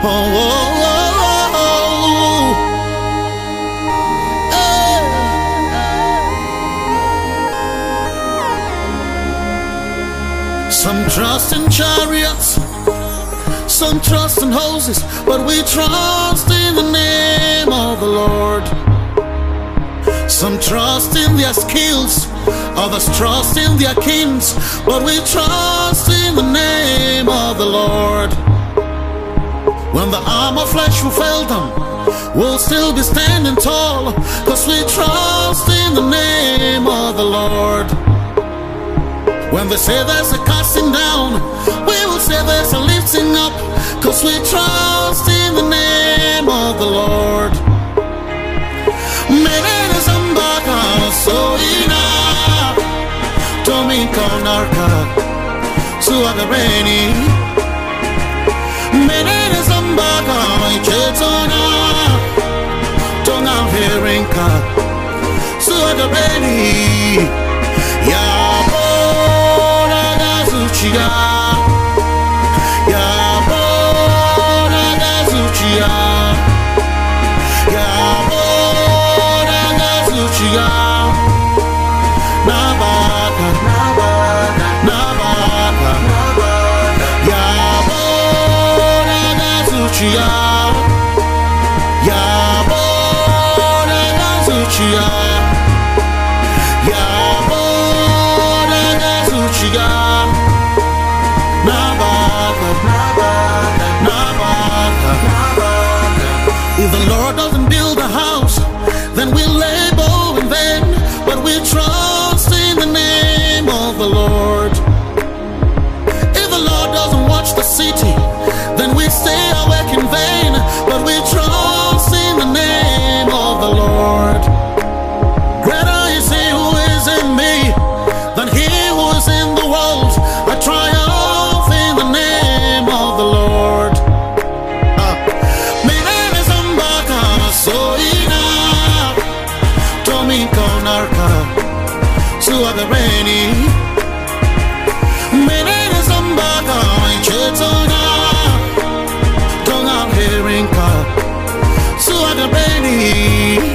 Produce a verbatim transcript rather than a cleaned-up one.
oh, oh, oh. Hey. Some trust in chariots, some trust in horses, but we trust in the name of the Lord. Some trust in their skills, others trust in their kings, but we trust in the name of the Lord. When the arm of flesh will fail them, we'll still be standing tall, cause we trust in the name of the Lord. When they say there's a casting down, we will say there's a lifting up, cause we trust in the name of the Lord. So ina Tomi konarka Suagareni Menene Zambaga Chetona Tonga Herinka Suagareni Yabona Gazuchia Yabona Gazuchia Yabona Gazuchia Nabaka, Nabaka, Nabaka, Nabaka, Yabona Gazuchia, Yabona Gazuchia, Yabona Gazuchia, Nabaka, Nabaka, Nabaka, Nabaka. If the Lord doesn't build a house, then we labor in vain, but we trust in the name of the Lord. If the Lord doesn't watch the city, then we stay awake in vain, but we trust in the name of the Lord. Greater is he who is in me than he who is in the world. I triumph in the name of the Lord. My name is Ambaka, so enough. Tomi konarka Suagareni Menene Zambaga Chetona Tonga Herinka Suagareni